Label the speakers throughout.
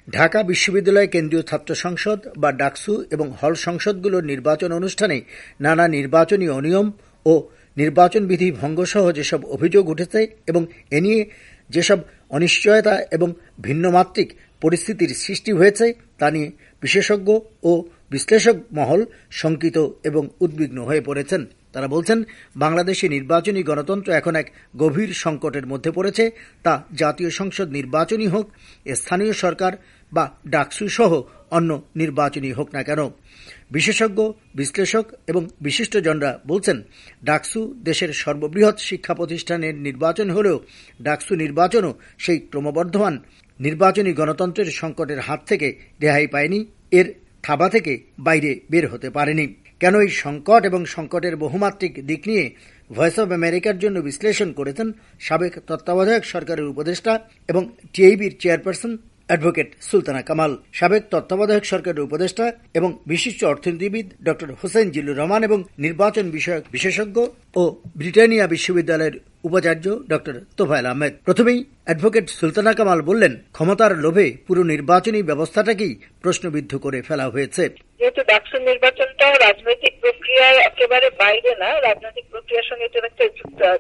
Speaker 1: ঢাকা বিশ্ববিদ্যালয় কেন্দ্রীয় ছাত্র সংসদ বা ডাকসু এবং হল সংসদগুলোর নির্বাচন অনুষ্ঠানে নানা নির্বাচনী অনিয়ম ও নির্বাচন বিধি ভঙ্গসহ যেসব অভিযোগ উঠেছে এবং এ নিয়ে যেসব অনিশ্চয়তা এবং ভিন্নমাত্রিক পরিস্থিতির সৃষ্টি হয়েছে তা নিয়ে বিশেষজ্ঞ ও বিশ্লেষক মহল শঙ্কিত এবং উদ্বিগ্ন হয়ে পড়েছেন। তারা বলছেন, বাংলাদেশে নির্বাচনী গণতন্ত্র এখন এক গভীর সংকটের মধ্যে পড়েছে। তা জাতীয় সংসদ নির্বাচনই হোক, স্থানীয় সরকার বা ডাকসু সহ অন্য নির্বাচনই হোক না কেন। বিশেষজ্ঞ, বিশ্লেষক এবং বিশিষ্টজনরা বলছেন, ডাকসু দেশের সর্ববৃহৎ শিক্ষা প্রতিষ্ঠানের নির্বাচন হলেও ডাকসু নির্বাচনও সেই ক্রমবর্ধমান নির্বাচনী গণতন্ত্রের সংকটের হাত থেকে রেহাই পায়নি, এর থাবা থেকে বাইরে বের হতে পারেনি। কেন এই সংকট এবং সংকটের বহুমাত্রিক দিক নিয়ে ভয়েস অব আমেরিকার জন্য বিশ্লেষণ করেছেন সাবেক তত্ত্বাবধায়ক সরকারের উপদেষ্টা এবং টিআইবির চেয়ারপারসন অ্যাডভোকেট সুলতানা কামাল। সাবেক তত্ত্বাবধায়ক সরকারের উপদেষ্টা এবং বিশিষ্ট অর্থনীতিবিদ ডক্টর হোসেন জিল্লুর রহমান এবং নির্বাচন বিষয়ক বিশেষজ্ঞ ও ব্রিটানিয়া বিশ্ববিদ্যালয়ের উপাচার্য ডক্টর তোফায়েল আহমেদ। প্রথমেই অ্যাডভোকেট সুলতানা কামাল বললেন, ক্ষমতার লোভে পুরো নির্বাচনী ব্যবস্থাটাকেই প্রশ্নবিদ্ধ করে ফেলা হয়েছে।
Speaker 2: যেহেতু ডাকসু নির্বাচনটা রাজনৈতিক প্রক্রিয়ার একেবারে বাইরে না, রাজনৈতিক প্রক্রিয়ার সঙ্গে এটার একটা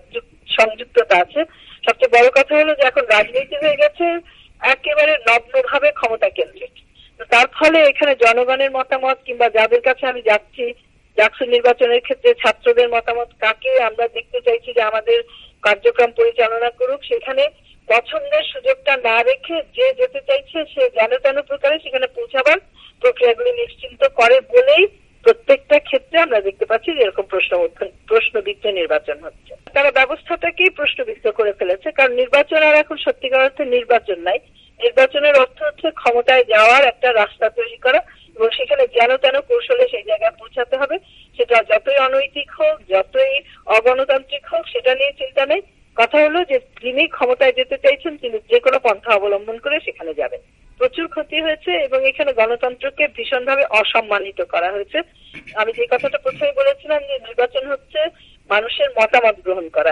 Speaker 2: সংযুক্ততা আছে। সবচেয়ে বড় কথা হলো যে এখন রাজনীতি হয়ে গেছে একেবারে নগ্নভাবে ক্ষমতা কেন্দ্রিক। তার ফলে এখানে জনগণের মতামত কিংবা যাদের কাছে আমি যাচ্ছি ডাকসু নির্বাচনের ক্ষেত্রে ছাত্রদের মতামত, কাকে আমরা দেখতে চাইছি যে আমাদের কার্যক্রম পরিচালনা করুক, সেখানে পছন্দের সুযোগটা না রেখে যে যেতে চাইছে সে যেন তেন প্রকারে সেখানে পৌঁছাবার প্রক্রিয়াগুলি নিশ্চিন্ত করে বলেই প্রত্যেকটা ক্ষেত্রে আমরা দেখতে পাচ্ছি যে এরকম প্রশ্নবিদ্ধ নির্বাচন হচ্ছে। তারা ব্যবস্থাটাকেই প্রশ্নবিদ্ধ করে ফেলেছে, কারণ নির্বাচন আর এখন সত্যিকার অর্থে নির্বাচন নাই। নির্বাচনের অর্থ হচ্ছে ক্ষমতায় যাওয়ার একটা রাস্তা তৈরি করা এবং সেখানে যেন তেন কৌশলে সেই জায়গায় পৌঁছাতে হবে। সেটা যতই অনৈতিক হোক, যতই অগণতান্ত্রিক হোক, সেটা নিয়ে চিন্তা নেই। কথা হলো যে যিনি ক্ষমতায় যেতে চাইছেন তিনি যে কোনো পন্থা অবলম্বন করে সেখানে যাবেন। প্রচুর ক্ষতি হয়েছে এবং এখানে গণতন্ত্রকে ভীষণভাবে অসম্মানিত করা হয়েছে। আমি যে কথাটা প্রথমে বলেছিলাম যে নির্বাচন হচ্ছে মানুষের মতামত গ্রহণ করা,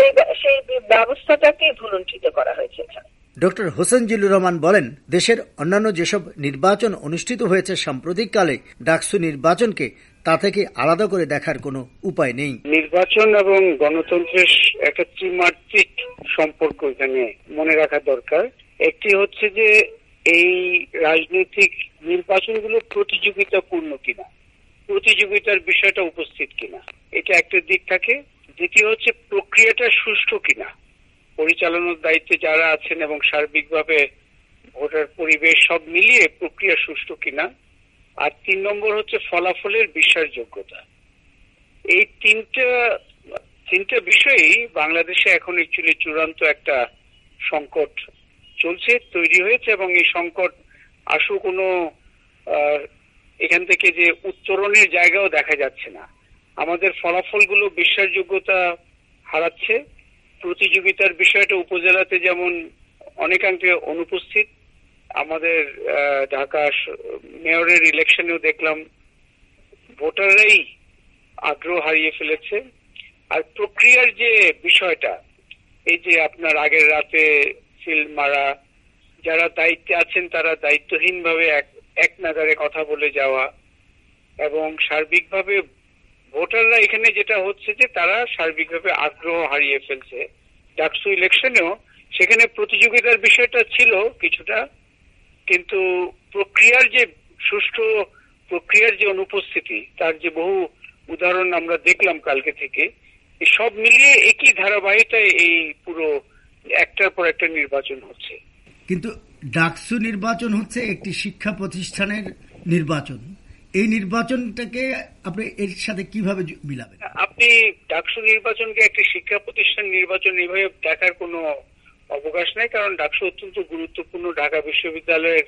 Speaker 2: সেই ব্যবস্থাটাকে ভুলুণ্ঠিত করা হয়েছে এখানে।
Speaker 1: ডক্টর হোসেন জিল্লুর রহমান বলেন, দেশের অন্যান্য যেসব নির্বাচন অনুষ্ঠিত হয়েছে সাম্প্রতিককালে ডাকসু নির্বাচনকে তা থেকে আলাদা করে দেখার কোনো উপায় নেই।
Speaker 3: নির্বাচন এবং গণতন্ত্রের একটা ত্রিমাত্রিক সম্পর্ক এখানে মনে রাখা দরকার। একটি হচ্ছে যে এই রাজনৈতিক নির্বাচনগুলো প্রতিযোগিতাপূর্ণ কিনা, প্রতিযোগিতার বিষয়টা উপস্থিত কিনা, এটা একটা দিক থাকে। দ্বিতীয় হচ্ছে প্রক্রিয়াটা সুষ্ঠু কিনা, পরিচালনার দায়িত্বে যারা আছেন এবং সার্বিকভাবে ভোটার পরিবেশ সব মিলিয়ে প্রক্রিয়া সুষ্ঠু কিনা। আর 3 নম্বর হচ্ছে ফলাফলের বিশ্বাসযোগ্যতা। এই তিনটা বিষয়েই বাংলাদেশে এখন অ্যাকচুয়ালি চূড়ান্ত একটা সংকট চলছে, তৈরি হয়েছে এবং এই সংকট আসু কোনো এখান থেকে যে উত্তরণের জায়গাও দেখা যাচ্ছে না। আমাদের ফলাফলগুলো বিশ্বাসযোগ্যতা হারাচ্ছে। প্রতিযোগিতার বিষয়টা উপজেলাতে যেমন অনেকাংশে অনুপস্থিত। আমাদের ঢাকা মেয়রের ইলেকশনেও দেখলাম ভোটাররাই আগ্রহ হারিয়ে ফেলেছে। আর প্রক্রিয়ার যে বিষয়টা, এই যে আপনার আগের রাতে সিল মারা, যারা দায়িত্বে আছেন তারা দায়িত্বহীনভাবে এক নাগারে কথা বলে যাওয়া এবং সার্বিকভাবে ভোটাররা এখানে যেটা হচ্ছে যে তারা সার্বিকভাবে আগ্রহ হারিয়ে ফেলছে। ডাকসু ইলেকশনেও সেখানে প্রতিযোগিতার বিষয়টা ছিল কিছুটা, কিন্তু প্রক্রিয়ার যে সুষ্ঠু প্রক্রিয়ার যে অনুপস্থিতি, তার যে বহু উদাহরণ আমরা দেখলাম কালকে থেকে, এই সব মিলিয়ে একই ধারাবাহিকতায় এই পুরো একটার পর একটা নির্বাচন হচ্ছে।
Speaker 1: কিন্তু ডাকসু নির্বাচন হচ্ছে একটি শিক্ষা প্রতিষ্ঠানের নির্বাচন। এই নির্বাচনটাকে আপনি এর সাথে কিভাবে মিলাবেন?
Speaker 3: আপনি ডাকসু নির্বাচনকে একটি শিক্ষা প্রতিষ্ঠান নির্বাচন এভাবে দেখার কোনো অবকাশ নেই, কারণ ডাকসু অত্যন্ত গুরুত্বপূর্ণ। ঢাকা বিশ্ববিদ্যালয়ের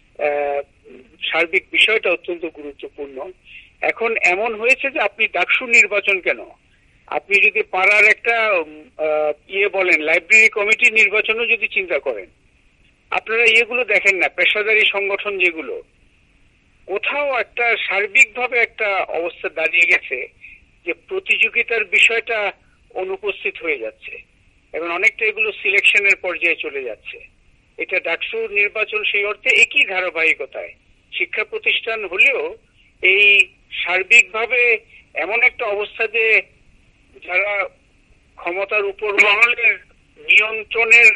Speaker 3: সার্বিক বিষয়টা অত্যন্ত গুরুত্বপূর্ণ। এখন এমন হয়েছে যে আপনি ডাকসু নির্বাচন কেন, আপনি যদি পাড়ার একটা বলেন লাইব্রেরি কমিটির নির্বাচনও যদি চিন্তা করেন, আপনারা এগুলো দেখেন না, পেশাদারি সংগঠন যেগুলো, কোথাও একটা সার্বিকভাবে একটা অবস্থা দাঁড়িয়ে গেছে যে প্রতিযোগিতার বিষয়টা অনুপস্থিত হয়ে যাচ্ছে এবং অনেকটা এগুলো সিলেকশনের পর্যায়ে চলে যাচ্ছে। এটা ডাকসু নির্বাচন সেই অর্থে একই ধারাবাহিকতায়। শিক্ষা প্রতিষ্ঠান হলেও এই সার্বিকভাবে এমন একটা অবস্থা যে যারা ক্ষমতার উপর মহলের নিয়ন্ত্রণের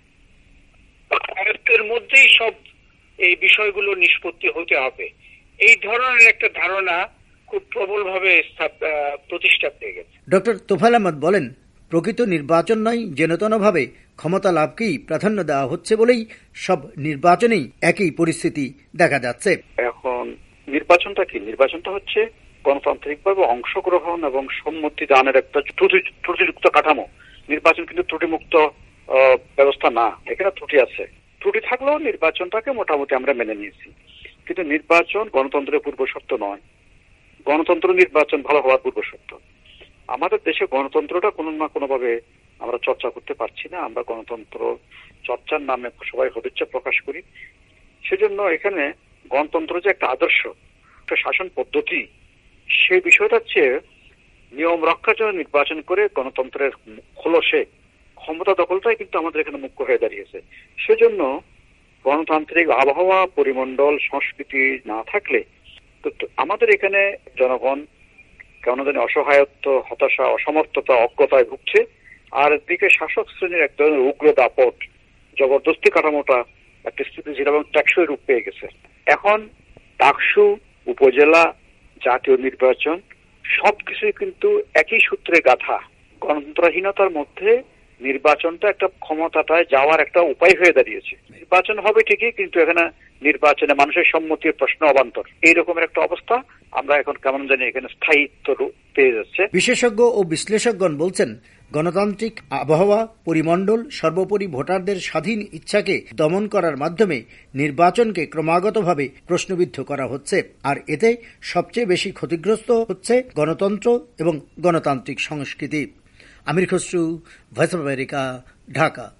Speaker 3: আয়ত্তের মধ্যেই সব এই বিষয়গুলো নিষ্পত্তি হতে হবে, এই ধরনের একটা ধারণা খুব প্রবলভাবে প্রতিষ্ঠা পেয়ে গেছে।
Speaker 1: ডক্টর তোফায়েল আহমদ বলেন, প্রকৃত নির্বাচন নয়, যেনতেনভাবে ক্ষমতা লাভকেই প্রাধান্য দেওয়া হচ্ছে বলেই সব নির্বাচনেই একই পরিস্থিতি দেখা যাচ্ছে।
Speaker 4: এখন নির্বাচনটা কি? নির্বাচনটা হচ্ছে গণতান্ত্রিকভাবে অংশগ্রহণ এবং সম্মতি দানের একটা ত্রুটিযুক্ত কাঠামো। নির্বাচন কিন্তু ত্রুটিমুক্ত ব্যবস্থা না, এখানে ত্রুটি আছে। ত্রুটি থাকলেও নির্বাচনটাকে মোটামুটি আমরা মেনে নিয়েছি, কিন্তু নির্বাচন গণতন্ত্রের পূর্ব শর্ত নয়। গণতন্ত্র নির্বাচন ভালো হওয়ার পূর্ব শর্ত। আমাদের দেশে গণতন্ত্রটা কোনো না কোনোভাবে আমরা চর্চা করতে পারছি না। আমরা গণতন্ত্র চর্চার নামে সবাই সদিচ্ছা প্রকাশ করি। সেজন্য এখানে গণতন্ত্র যে একটা আদর্শ, একটা শাসন পদ্ধতি, সেই বিষয়টা হচ্ছে নিয়ম রক্ষার জন্য নির্বাচন করে গণতন্ত্রের খোলসে ক্ষমতা দখলটাই কিন্তু আমাদের এখানে মুখ্য হয়ে দাঁড়িয়েছে। সেজন্য গণতান্ত্রিক আবহাওয়া, পরিমণ্ডল, সংস্কৃতি না থাকলে আমাদের এখানে জনগণ কেমন জানি অসহায়ত্ব, হতাশা, অসমর্থতা, অজ্ঞতায় ভুগছে। আর দিকে শাসক শ্রেণীর এক ধরনের উগ্র দাপট, জবরদস্তি কাঠামোটা একটা স্থিতিশীল এবং টেকসই রূপ পেয়ে গেছে। এখন ডাকসু, উপজেলা, জাতীয় নির্বাচন সবকিছুই কিন্তু একই সূত্রে গাঁথা। গণতন্ত্রহীনতার মধ্যে নির্বাচনটা একটা ক্ষমতাটায় যাওয়ার একটা উপায় হয়ে দাঁড়িয়েছে। নির্বাচন হবে ঠিকই, কিন্তু এখানে নির্বাচনে মানুষের সম্মতির প্রশ্ন অবান্তর, এইরকমের একটা অবস্থা আমরা এখন কেমন জানি এখানে স্থায়িত্ব পেয়ে যাচ্ছে।
Speaker 1: বিশেষজ্ঞ ও বিশ্লেষকগণ বলছেন, গণতান্ত্রিক আবহাওয়া, পরিমণ্ডল, সর্বোপরি ভোটারদের স্বাধীন ইচ্ছাকে দমন করার মাধ্যমে নির্বাচনকে ক্রমাগতভাবে প্রশ্নবিদ্ধ করা হচ্ছে। আর এতে সবচেয়ে বেশি ক্ষতিগ্রস্ত হচ্ছে গণতন্ত্র এবং গণতান্ত্রিক সংস্কৃতি। Amir Khasru, voice of America, Dhaka.